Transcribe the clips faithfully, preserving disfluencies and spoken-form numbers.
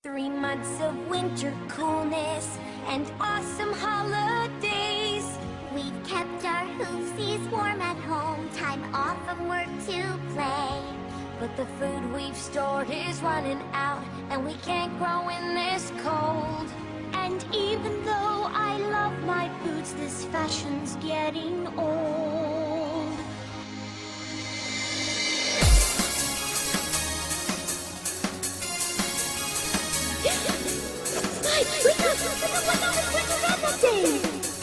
Three months of winter coolness and awesome holidays. We've kept our hoofsies warm at home, time off from work to play. But the food we've stored is running out, and we can't grow in this cold. And even though I love my boots, this fashion's getting old. Mike, wake up! Wake up! It's Winter Wrap-Up Day!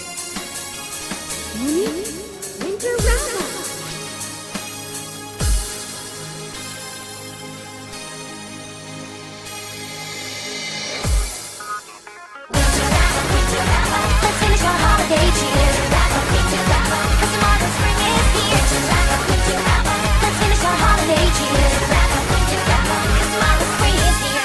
Morning, Winter Wrap-Up! Let's finish our holiday cheer. Winter Wrap-Up, 'cause tomorrow spring is here. Winter Wrap-Up, let's finish our holiday cheer. Winter Wrap-Up, 'cause tomorrow spring is here.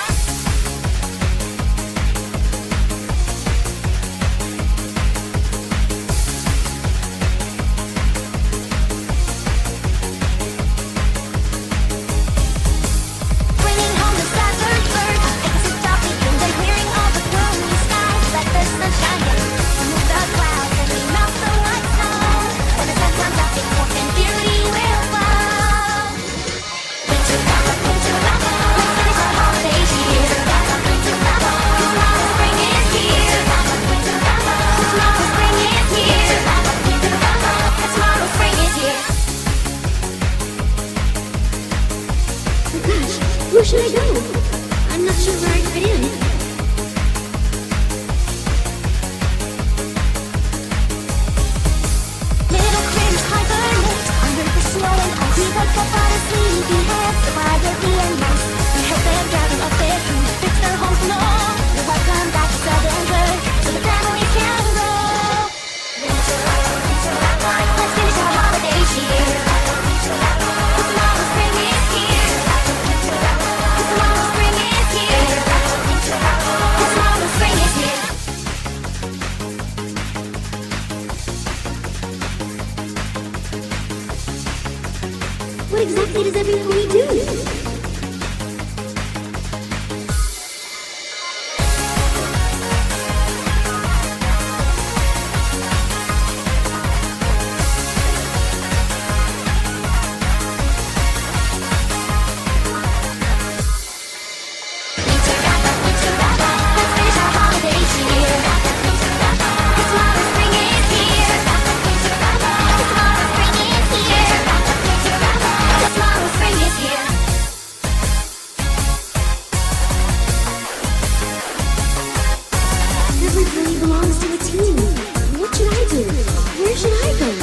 Bringing home the scattered bird, it's a toppy and then clearing all the gloomy skies. Let the sunshine in, remove the clouds and we melt the white snow. When the sun comes up, it's warmth and beauty will flow. Winter Wrap-Up, Winter Wrap-Up, let's finish our holiday cheer. Winter Wrap-Up, 'cause tomorrow spring is here. Winter Wrap-Up, 'cause tomorrow spring is here. Winter Wrap-Up, 'cause tomorrow spring is here. Oh gosh, where should I go? I'm not sure where I'd fit in. Little critters hibernate under the snow and ice. We wake up out of sleepyheads quietly and nice. We help them gather up their food, fix their homes and all. We welcome back to Southern Bird, so the families can roll. Winter Wrap-Up, Winter Wrap-Up, let's finish our holiday cheer. Winter Wrap-Up, 'cause tomorrow spring is here. Winter Wrap-Up, 'cause tomorrow spring is here. Winter Wrap-Up, 'cause tomorrow spring is here. What exactly does everybody do? Winter Wrap-Up, Winter Wrap-Up, let's finish our holiday cheer. Winter Wrap-Up, 'cause tomorrow spring is here. Winter Wrap-Up, 'cause tomorrow spring is here. Winter Wrap-Up, 'cause tomorrow spring is here. Everybody belongs to a team. What should I do? Where should I go?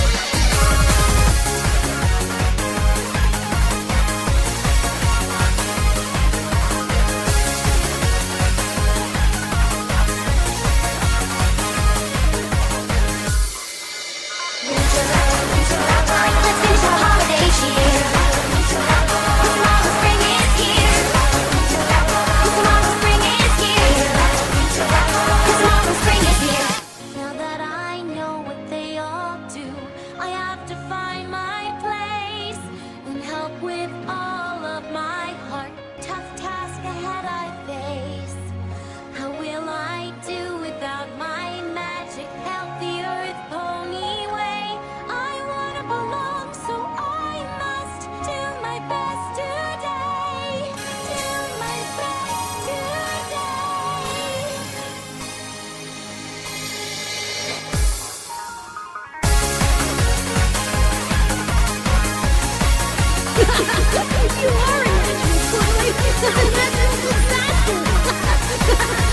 Winter Wrap-Up, Winter Wrap-Up, let's finish our holiday cheer. Winter Wrap-Up, 'cause tomorrow spring is here. Winter Wrap-Up, 'cause tomorrow spring is here. Winter Wrap-Up, 'cause tomorrow spring is here. Now that I know what they all do, I have to find my place and help with all of my heart. Tough task ahead I face. How will I do without my magic? Help the earth pull me way. I wanna belong, so I must do my best today. Do my best today. You are a natural boy! That's a disaster!